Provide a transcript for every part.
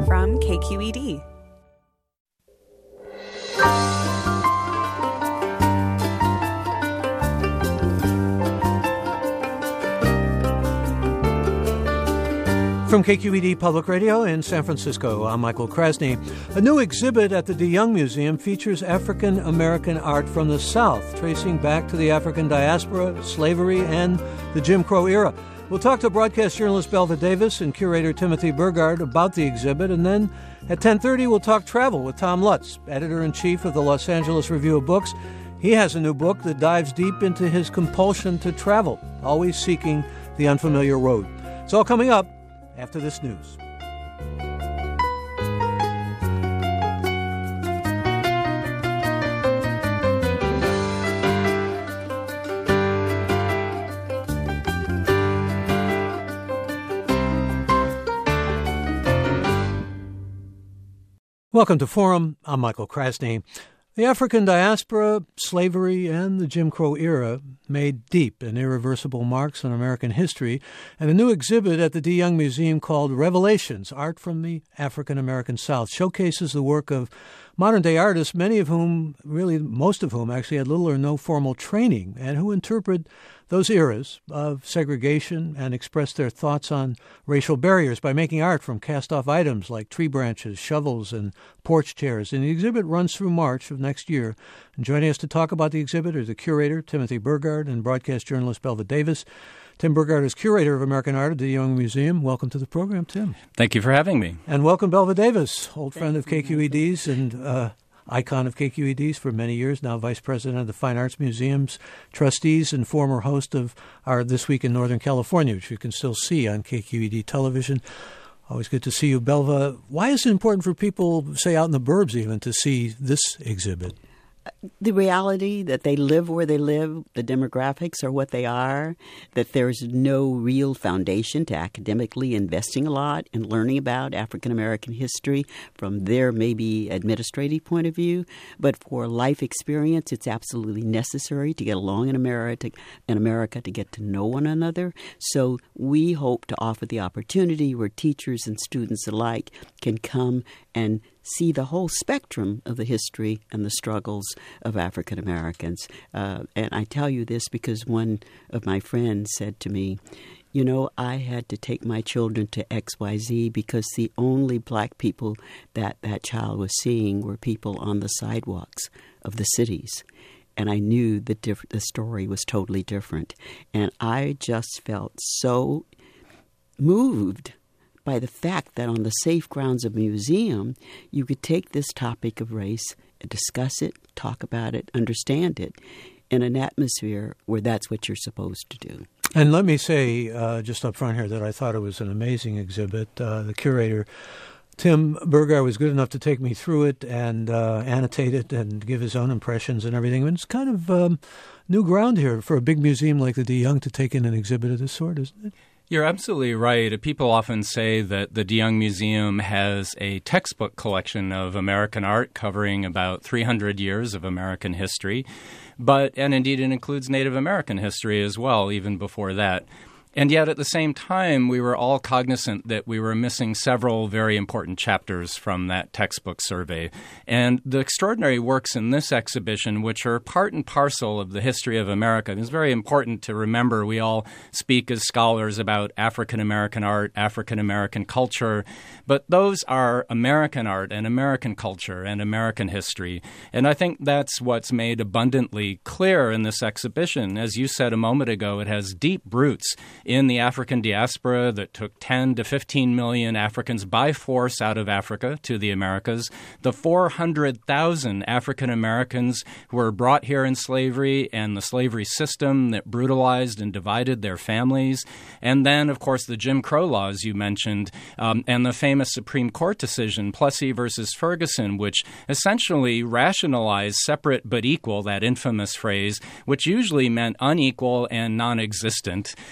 from KQED. From KQED Public Radio in San Francisco, I'm Michael Krasny. A new exhibit at the DeYoung Museum features African American art from the South, tracing back to the African diaspora, slavery, and the Jim Crow era. We'll talk to broadcast journalist Belva Davis and curator Timothy Burgard about the exhibit, and then at 10:30 we'll talk travel with Tom Lutz, editor-in-chief of the Los Angeles Review of Books. He has a new book that dives deep into his compulsion to travel, always seeking the unfamiliar road. It's all coming up after this news. Welcome to Forum. I'm Michael Krasny. The African diaspora, slavery, and the Jim Crow era made deep and irreversible marks on American history, and a new exhibit at the DeYoung Museum called Revelations, Art from the African American South, showcases the work of modern-day artists, many of whom, really most of whom, actually had little or no formal training, and who interpret those eras of segregation and express their thoughts on racial barriers by making art from cast-off items like tree branches, shovels, and porch chairs. And the exhibit runs through March of next year. And joining us to talk about the exhibit are the curator, Timothy Burgard, and broadcast journalist Belva Davis. Tim Burgard is curator of American art at the DeYoung Museum. Welcome to the program, Tim. Thank you for having me. And welcome, Belva Davis, old friend of KQED's and icon of KQED's for many years, now vice president of the Fine Arts Museum's trustees and former host of our This Week in Northern California, which you can still see on KQED television. Always good to see you, Belva. Why is it important for people, say out in the burbs even, to see this exhibit? The reality that they live where they live, the demographics are what they are, that there's no real foundation to academically investing a lot in learning about African-American history from their maybe administrative point of view. But for life experience, it's absolutely necessary to get along in America, to get to know one another. So we hope to offer the opportunity where teachers and students alike can come and see the whole spectrum of the history and the struggles of African Americans. And I tell you this because one of my friends said to me, you know, I had to take my children to XYZ because the only black people that child was seeing were people on the sidewalks of the cities. And I knew that the story was totally different. And I just felt so moved by the fact that on the safe grounds of a museum, you could take this topic of race and discuss it, talk about it, understand it in an atmosphere where that's what you're supposed to do. And let me say just up front here that I thought it was an amazing exhibit. The curator, Tim Burgard, was good enough to take me through it and annotate it and give his own impressions and everything. And it's kind of new ground here for a big museum like the DeYoung to take in an exhibit of this sort, isn't it? You're absolutely right. People often say that the DeYoung Museum has a textbook collection of American art covering about 300 years of American history, and indeed it includes Native American history as well, even before that. And yet at the same time, we were all cognizant that we were missing several very important chapters from that textbook survey. And the extraordinary works in this exhibition, which are part and parcel of the history of America, it's very important to remember we all speak as scholars about African-American art, African-American culture, but those are American art and American culture and American history. And I think that's what's made abundantly clear in this exhibition. As you said a moment ago, it has deep roots in the African diaspora that took 10 to 15 million Africans by force out of Africa to the Americas, the 400,000 African Americans who were brought here in slavery and the slavery system that brutalized and divided their families, and then, of course, the Jim Crow laws you mentioned, and the famous Supreme Court decision, Plessy versus Ferguson, which essentially rationalized separate but equal, that infamous phrase, which usually meant unequal and non-existent.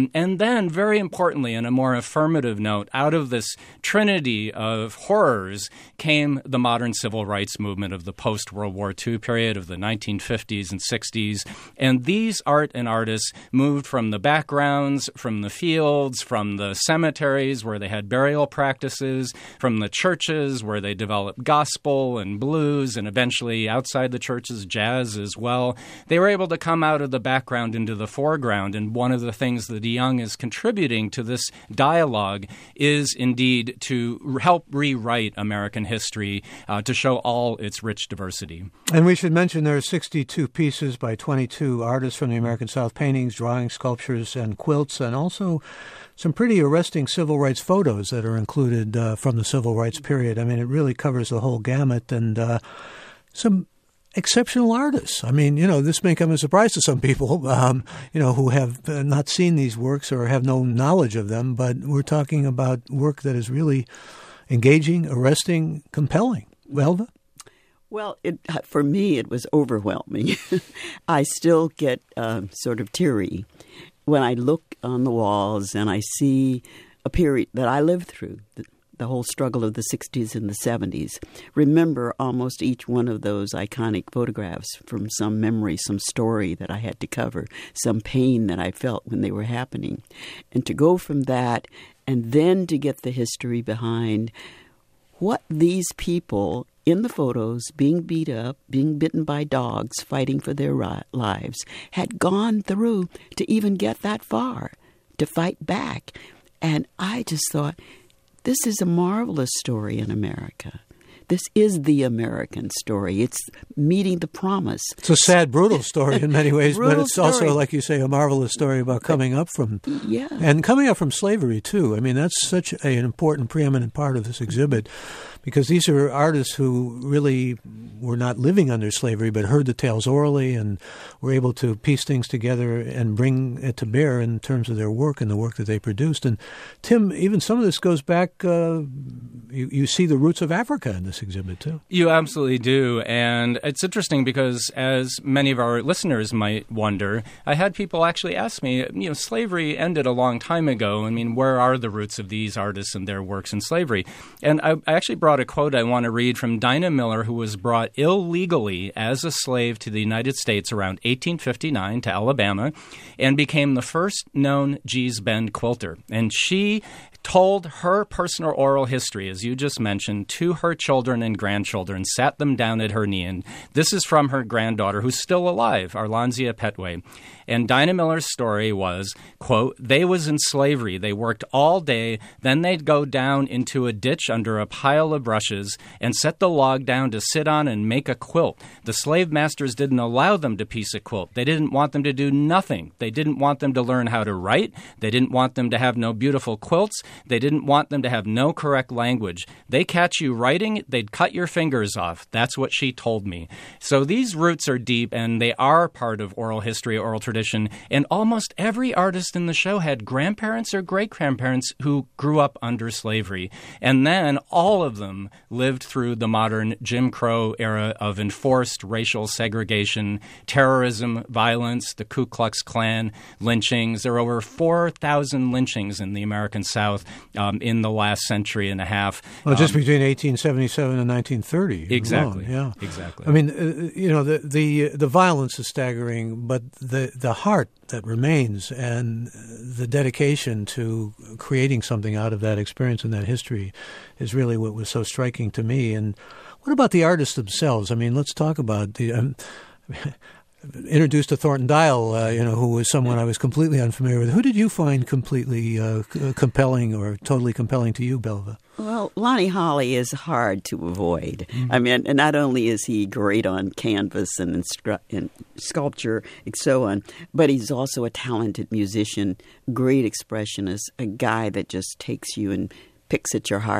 And then, very importantly, in a more affirmative note, out of this trinity of horrors came the modern civil rights movement of the post-World War II period of the 1950s and 60s. And these art and artists moved from the backgrounds, from the fields, from the cemeteries where they had burial practices, from the churches where they developed gospel and blues, and eventually outside the churches, jazz as well. They were able to come out of the background into the foreground. And one of the things that DeYoung is contributing to this dialogue is indeed to help rewrite American history, to show all its rich diversity. And we should mention there are 62 pieces by 22 artists from the American South, paintings, drawings, sculptures, and quilts, and also some pretty arresting civil rights photos that are included from the civil rights period. I mean, it really covers the whole gamut, and some exceptional artists. I mean, this may come as a surprise to some people, who have not seen these works or have no knowledge of them, but we're talking about work that is really engaging, arresting, compelling. Belva? Well, for me, it was overwhelming. I still get sort of teary when I look on the walls and I see a period that I lived through, the whole struggle of the 60s and the 70s. Remember almost each one of those iconic photographs from some memory, some story that I had to cover, some pain that I felt when they were happening. And to go from that and then to get the history behind what these people in the photos, being beat up, being bitten by dogs, fighting for their lives, had gone through to even get that far, to fight back. And I just thought, this is a marvelous story in America. This is the American story. It's meeting the promise. It's a sad, brutal story in many ways, but it's also, like you say, a marvelous story about coming up from and coming up from slavery, too. I mean, that's such an important, preeminent part of this exhibit, because these are artists who really were not living under slavery, but heard the tales orally and were able to piece things together and bring it to bear in terms of their work and the work that they produced. And Tim, even some of this goes back, you see the roots of Africa in this exhibit, too. You absolutely do. And it's interesting because, as many of our listeners might wonder, I had people actually ask me, slavery ended a long time ago. I mean, where are the roots of these artists and their works in slavery? And I actually brought a quote I want to read from Dinah Miller, who was brought illegally as a slave to the United States around 1859 to Alabama and became the first known Gee's Bend quilter. And she told her personal oral history, as you just mentioned, to her children and grandchildren, sat them down at her knee. And this is from her granddaughter, who's still alive, Arlanzia Petway. And Dinah Miller's story was, quote, "They was in slavery. They worked all day. Then they'd go down into a ditch under a pile of brushes and set the log down to sit on and make a quilt. The slave masters didn't allow them to piece a quilt. They didn't want them to do nothing. They didn't want them to learn how to write. They didn't want them to have no beautiful quilts. They didn't want them to have no correct language. They catch you writing, they'd cut your fingers off." That's what she told me. So these roots are deep, and they are part of oral history, oral tradition. And almost every artist in the show had grandparents or great-grandparents who grew up under slavery. And then all of them lived through the modern Jim Crow era of enforced racial segregation, terrorism, violence, the Ku Klux Klan, lynchings. There are over 4,000 lynchings in the American South in the last century and a half. Well, just between 1877 and 1930. Exactly. Alone, yeah. Exactly. I mean, the violence is staggering, but the heart that remains and the dedication to creating something out of that experience and that history is really what was so striking to me. And what about the artists themselves? I mean, let's talk about the introduced to Thornton Dial, who was someone I was completely unfamiliar with. Who did you find completely compelling or totally compelling to you, Belva? Well, Lonnie Holley is hard to avoid. Mm-hmm. I mean, and not only is he great on canvas and in sculpture and so on, but he's also a talented musician, great expressionist, a guy that just takes you and picks at your heart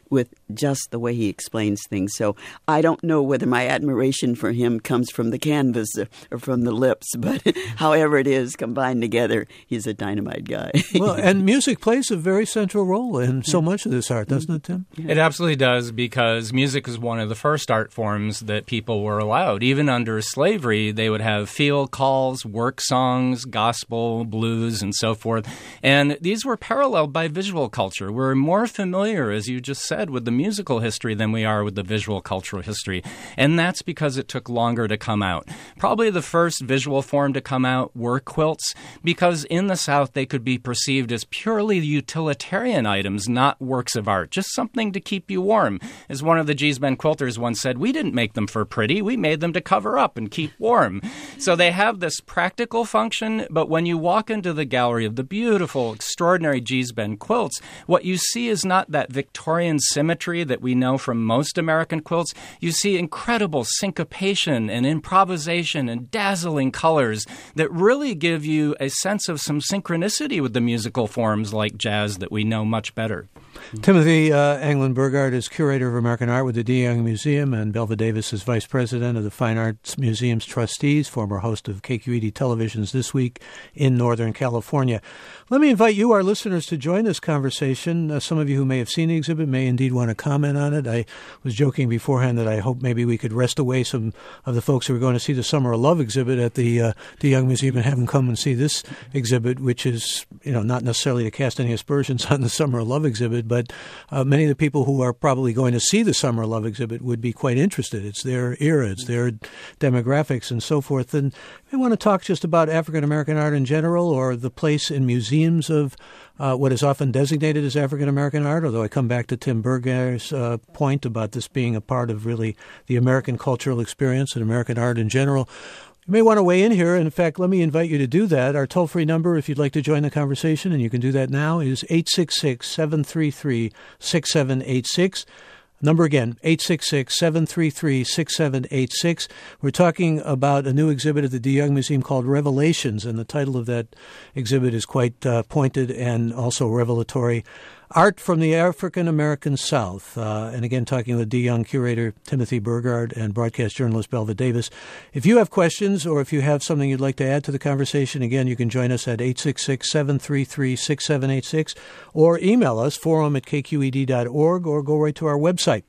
with just the way he explains things. So I don't know whether my admiration for him comes from the canvas or from the lips, but however it is, combined together, he's a dynamite guy. Well, and music plays a very central role in so much of this art, doesn't it, Tim? It absolutely does, because music is one of the first art forms that people were allowed. Even under slavery, they would have field calls, work songs, gospel, blues, and so forth. And these were paralleled by visual culture. We're more familiar, as you just said, with the musical history than we are with the visual cultural history. And that's because it took longer to come out. Probably the first visual form to come out were quilts, because in the South they could be perceived as purely utilitarian items, not works of art, just something to keep you warm. As one of the Gee's-Bend quilters once said, we didn't make them for pretty, we made them to cover up and keep warm. So they have this practical function, but when you walk into the gallery of the beautiful, extraordinary Gee's-Bend quilts, what you see is not that Victorian symmetry that we know from most American quilts. You see incredible syncopation and improvisation and dazzling colors that really give you a sense of some synchronicity with the musical forms like jazz that we know much better. Timothy Anglin Burgard is Curator of American Art with the DeYoung Museum, and Belva Davis is Vice President of the Fine Arts Museum's Trustees, former host of KQED Television's This Week in Northern California. Let me invite you, our listeners, to join this conversation. Some of you who may have seen the exhibit may indeed want to comment on it. I was joking beforehand that I hope maybe we could wrest away some of the folks who are going to see the Summer of Love exhibit at the DeYoung Museum and have them come and see this exhibit, which is, not necessarily to cast any aspersions on the Summer of Love exhibit, but many of the people who are probably going to see the Summer of Love exhibit would be quite interested. It's their era, it's their demographics and so forth. And we want to talk just about African-American art in general, or the place in museums of what is often designated as African-American art, although I come back to Tim Burgard's point about this being a part of really the American cultural experience and American art in general. You may want to weigh in here. In fact, let me invite you to do that. Our toll-free number, if you'd like to join the conversation, and you can do that now, is 866-733-6786. Number again, 866-733-6786. We're talking about a new exhibit at the DeYoung Museum called Revelations, and the title of that exhibit is quite pointed and also revelatory. Art from the African-American South. And again, talking with DeYoung curator Timothy Burgard and broadcast journalist Belva Davis. If you have questions or if you have something you'd like to add to the conversation, again, you can join us at 866-733-6786 or email us, forum@kqed.org, or go right to our website,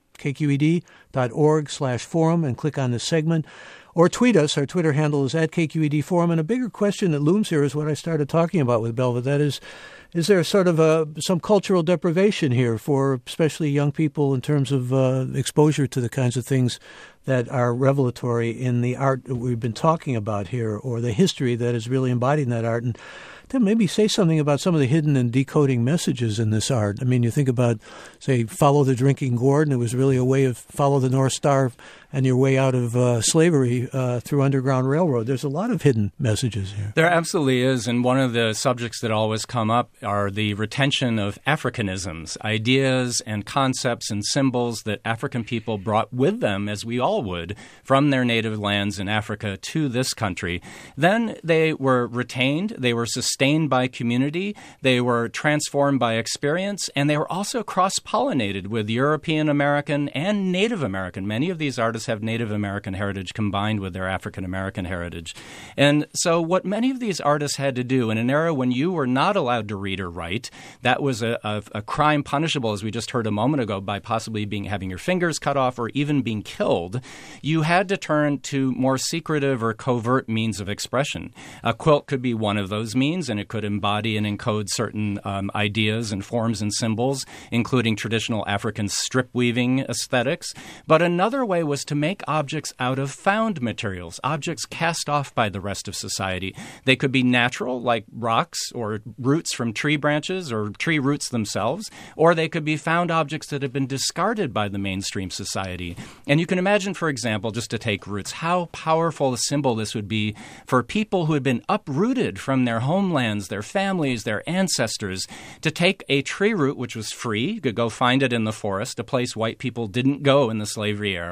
kqed.org/forum, and click on the segment. Or tweet us. Our Twitter handle is @KQED Forum. And a bigger question that looms here is what I started talking about with Belva. That is there sort of some cultural deprivation here for especially young people in terms of exposure to the kinds of things that are revelatory in the art that we've been talking about here, or the history that is really embodied in that art? And then maybe say something about some of the hidden and decoding messages in this art. I mean, you think about, say, follow the drinking gourd, and it was really a way of follow the North Star and your way out of slavery through Underground Railroad. There's a lot of hidden messages here. There absolutely is, and one of the subjects that always come up are the retention of Africanisms, ideas and concepts and symbols that African people brought with them, as we all would, from their native lands in Africa to this country. Then they were retained, they were sustained by community, they were transformed by experience, and they were also cross-pollinated with European American and Native American. Many of these artists have Native American heritage combined with their African American heritage. And so what many of these artists had to do in an era when you were not allowed to read or write, that was a crime punishable, as we just heard a moment ago, by possibly having your fingers cut off or even being killed, you had to turn to more secretive or covert means of expression. A quilt could be one of those means, and it could embody and encode certain ideas and forms and symbols, including traditional African strip weaving aesthetics. But another way was to make objects out of found materials, objects cast off by the rest of society. They could be natural, like rocks or roots from tree branches or tree roots themselves, or they could be found objects that have been discarded by the mainstream society. And you can imagine, for example, just to take roots, how powerful a symbol this would be for people who had been uprooted from their homelands, their families, their ancestors, to take a tree root, which was free, you could go find it in the forest, a place white people didn't go in the slavery era,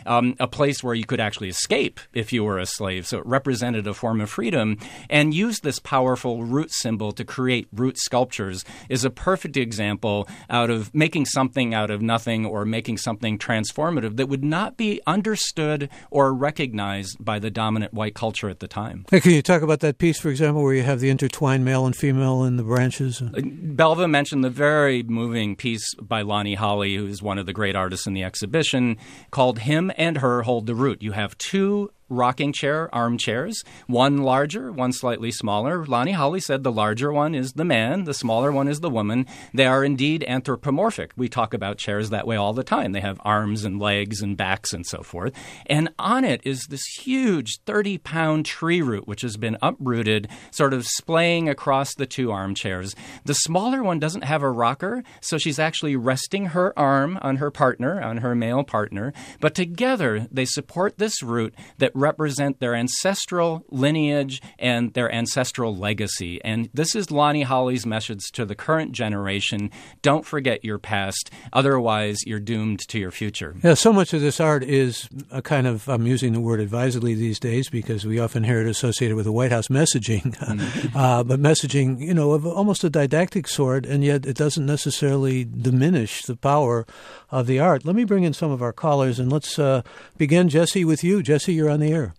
a place where you could actually escape if you were a slave. So it represented a form of freedom, and used this powerful root symbol to create root sculptures is a perfect example out of making something out of nothing or making something transformative that would not be understood or recognized by the dominant white culture at the time. Hey, can you talk about that piece, for example, where you have the intertwined male and female in the branches? Belva mentioned the very moving piece by Lonnie Holley, who's one of the great artists in the exhibition, called Him and Her Hold the Root. You have two rocking chair armchairs, one larger, one slightly smaller. Lonnie Holley said the larger one is the man, the smaller one is the woman. They are indeed anthropomorphic. We talk about chairs that way all the time. They have arms and legs and backs and so forth. And on it is this huge 30-pound tree root, which has been uprooted, sort of splaying across the two armchairs. The smaller one doesn't have a rocker, so she's actually resting her arm on her partner, on her male partner. But together, they support this root that represent their ancestral lineage and their ancestral legacy. And this is Lonnie Holley's message to the current generation. Don't forget your past. Otherwise, you're doomed to your future. Yeah, so much of this art is a kind of, I'm using the word advisedly these days because we often hear it associated with the White House messaging, but messaging, you know, of almost a didactic sort, and yet it doesn't necessarily diminish the power of the art. Let me bring in some of our callers, and let's begin, Jesse, with you. Jesse, you're on the air.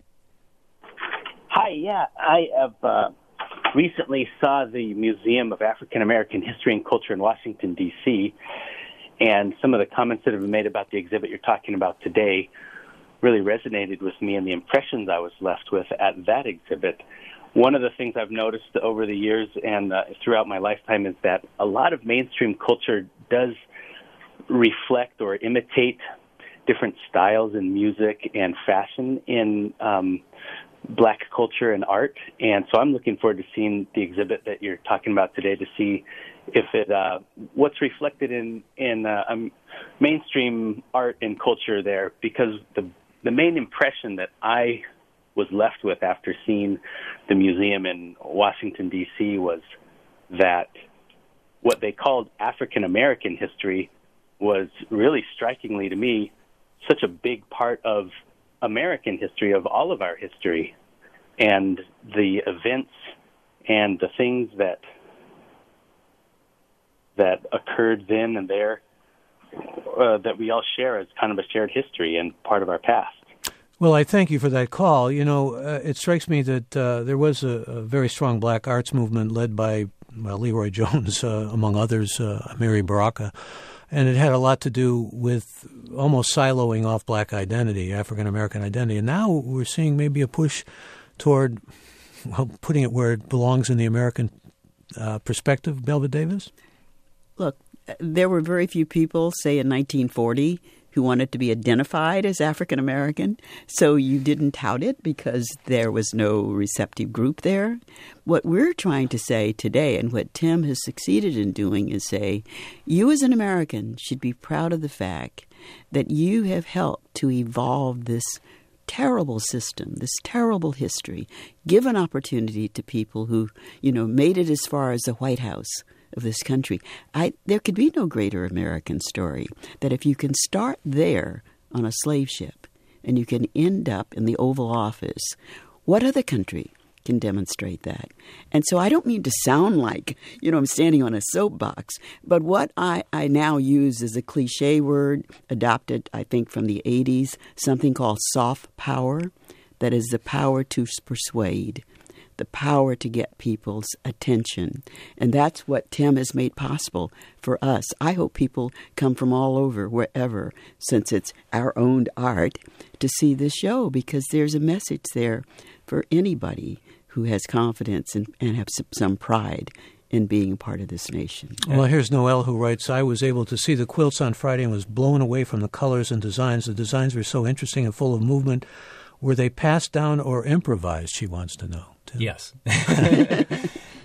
Hi, yeah. I have recently saw the Museum of African American History and Culture in Washington, D.C., and some of the comments that have been made about the exhibit you're talking about today really resonated with me and the impressions I was left with at that exhibit. One of the things I've noticed over the years and throughout my lifetime is that a lot of mainstream culture does reflect or imitate different styles in music and fashion in Black culture and art. And so I'm looking forward to seeing the exhibit that you're talking about today to see if it what's reflected in mainstream art and culture there, because the main impression that I was left with after seeing the museum in Washington, D.C. was that what they called African American history was really strikingly to me such a big part of American history, of all of our history, and the events and the things that occurred then and there that we all share as kind of a shared history and part of our past. Well, I thank you for that call. You know, it strikes me that there was a very strong Black arts movement led by Leroy Jones, among others, Amiri Baraka. And it had a lot to do with almost siloing off Black identity, African-American identity. And now we're seeing maybe a push toward, well, putting it where it belongs in the American perspective. Belva Davis? Look, there were very few people, say in 1940, who wanted to be identified as African American. So you didn't tout it because there was no receptive group there. What we're trying to say today, and what Tim has succeeded in doing, is say, you as an American should be proud of the fact that you have helped to evolve this terrible system, this terrible history, give an opportunity to people who, you know, made it as far as the White House of this country. There could be no greater American story that if you can start there on a slave ship and you can end up in the Oval Office, what other country can demonstrate that? And so I don't mean to sound like, you know, I'm standing on a soapbox, but what I now use is a cliche word adopted, I think, from the 80s, something called soft power, that is the power to persuade, the power to get people's attention. And that's what Tim has made possible for us. I hope people come from all over, wherever, since it's our own art, to see this show, because there's a message there for anybody who has confidence and have some pride in being a part of this nation. Well, here's Noelle, who writes, I was able to see the quilts on Friday and was blown away from the colors and designs. The designs were so interesting and full of movement. Were they passed down or improvised, she wants to know. Yes.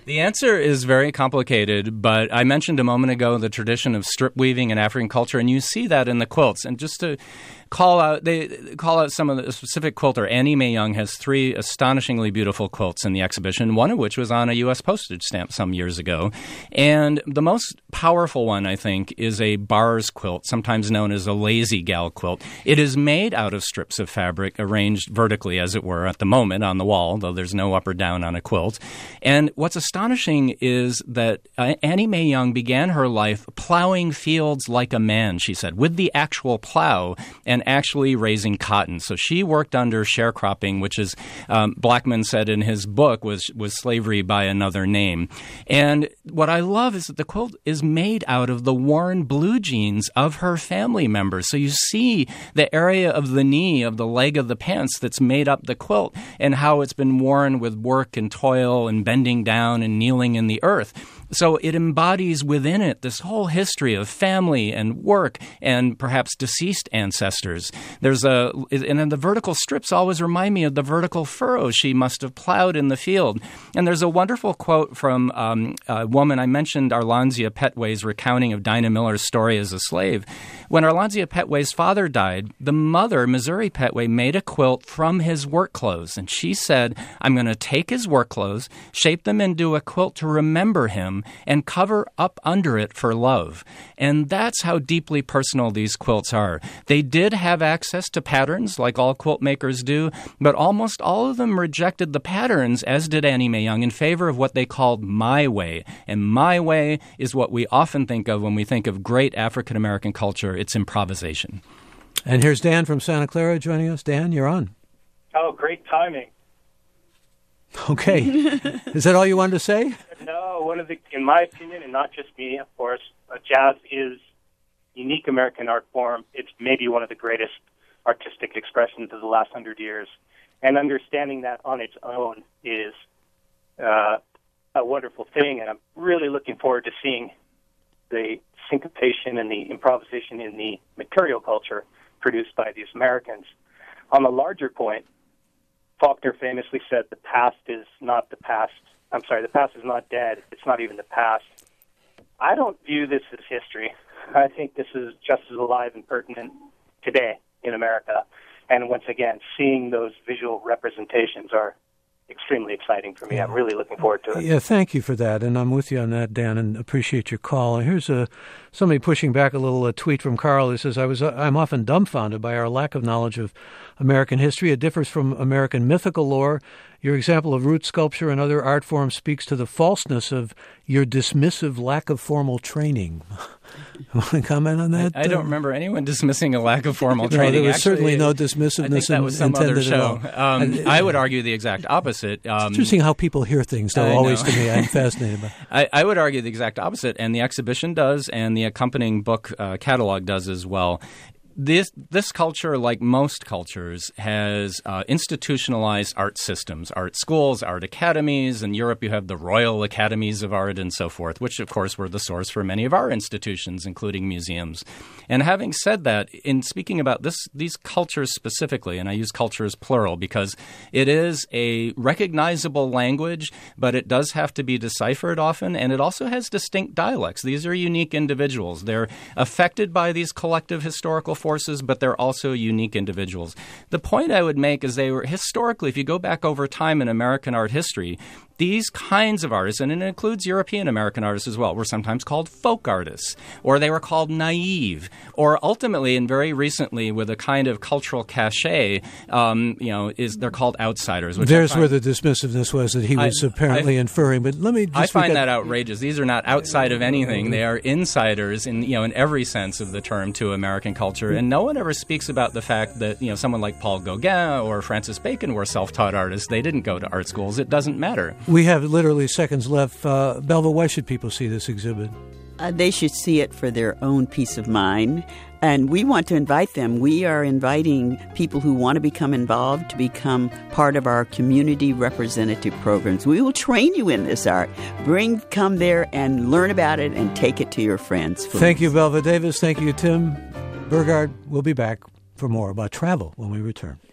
The answer is very complicated, but I mentioned a moment ago the tradition of strip weaving in African culture, and you see that in the quilts. And just to call out some of the specific quilter. Annie Mae Young has 3 astonishingly beautiful quilts in the exhibition, one of which was on a U.S. postage stamp some years ago. And the most powerful one, I think, is a bars quilt, sometimes known as a lazy gal quilt. It is made out of strips of fabric arranged vertically, as it were, at the moment on the wall, though there's no up or down on a quilt. And what's astonishing is that Annie Mae Young began her life plowing fields like a man, she said, with the actual plow and actually raising cotton. So she worked under sharecropping, which is, Blackman said in his book, was slavery by another name. And what I love is that the quilt is made out of the worn blue jeans of her family members. So you see the area of the knee, of the leg of the pants that's made up the quilt and how it's been worn with work and toil and bending down and kneeling in the earth. So it embodies within it this whole history of family and work and perhaps deceased ancestors. And then the vertical strips always remind me of the vertical furrows she must have plowed in the field. And there's a wonderful quote from a woman. I mentioned Arlanzia Petway's recounting of Dinah Miller's story as a slave. When Arlanzia Petway's father died, the mother, Missouri Petway, made a quilt from his work clothes. And she said, I'm going to take his work clothes, shape them into a quilt to remember him, and cover up under it for love. And that's how deeply personal these quilts are. They did have access to patterns, like all quilt makers do, but almost all of them rejected the patterns, as did Annie Mae Young, in favor of what they called my way. And my way is what we often think of when we think of great African-American culture. It's improvisation. And here's Dan from Santa Clara joining us. Dan, you're on. Oh, great timing. Okay. Is that all you wanted to say? No, in my opinion, and not just me, of course, jazz is a unique American art form. It's maybe one of the greatest artistic expressions of the last 100 years. And understanding that on its own is a wonderful thing. And I'm really looking forward to seeing the syncopation and the improvisation in the material culture produced by these Americans. On the larger point, Faulkner famously said the past is not the past. I'm sorry, the past is not dead. It's not even the past. I don't view this as history. I think this is just as alive and pertinent today in America. And once again, seeing those visual representations are extremely exciting for me. I'm really looking forward to it. Yeah, thank you for that. And I'm with you on that, Dan, and appreciate your call. And here's somebody pushing back a tweet from Carl who says, I'm often dumbfounded by our lack of knowledge of American history. It differs from American mythical lore. Your example of root sculpture and other art forms speaks to the falseness of your dismissive lack of formal training. Want to comment on that? I don't remember anyone dismissing a lack of formal training. No, there was certainly no dismissiveness. I think that was some other show. I would argue the exact opposite. It's interesting how people hear things, though, always to me. I'm fascinated by it. I would argue the exact opposite, and the exhibition does, and the accompanying book catalog does as well. This culture, like most cultures, has institutionalized art systems, art schools, art academies. In Europe, you have the Royal Academies of Art and so forth, which, of course, were the source for many of our institutions, including museums. And having said that, in speaking about these cultures specifically, and I use cultures plural because it is a recognizable language, but it does have to be deciphered often, and it also has distinct dialects. These are unique individuals. They're affected by these collective historical forces, but they're also unique individuals. The point I would make is they were historically, if you go back over time in American art history, these kinds of artists, and it includes European American artists as well, were sometimes called folk artists, or they were called naive, or ultimately, and very recently, with a kind of cultural cachet, they're called outsiders. There's where the dismissiveness was that he was apparently inferring. But let me. I find that outrageous. These are not outside of anything; they are insiders in every sense of the term to American culture. And no one ever speaks about the fact that someone like Paul Gauguin or Francis Bacon were self-taught artists. They didn't go to art schools. It doesn't matter. We have literally seconds left. Belva, why should people see this exhibit? They should see it for their own peace of mind. And we want to invite them. We are inviting people who want to become involved to become part of our community representative programs. We will train you in this art. Come there and learn about it and take it to your friends. Please. Thank you, Belva Davis. Thank you, Tim Burgard. We'll be back for more about travel when we return.